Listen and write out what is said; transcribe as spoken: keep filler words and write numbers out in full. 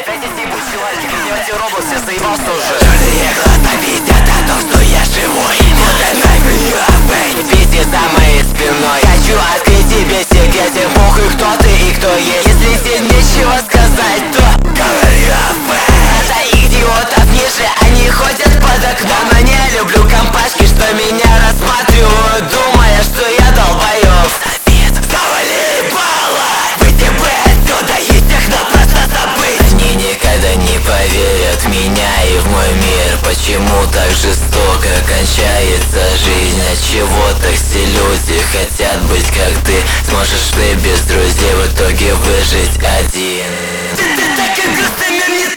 Дайте себе человек, идете в Roblox, я заебался уже. Черные глаза видят о том, что я живой. Вот это быть. Везде за моей спиной. Хочу открыть тебе секрет, и похуй кто ты и кто есть. Если здесь нечего сказать, то говори об этом. это идиотов ниже, они ходят под окном. Но не люблю компашки, что меня рассматривают, думая, что я долбоёб. Совет, завали ебало. Выйти бы отсюда и техно просто забыть. Они никогда не поверят в меня и в мой мир. Почему так жестоко кончается жизнь? Отчего так все люди хотят быть как ты? Сможешь ты без друзей в итоге выжить один? Ты, ты так и грустно, мне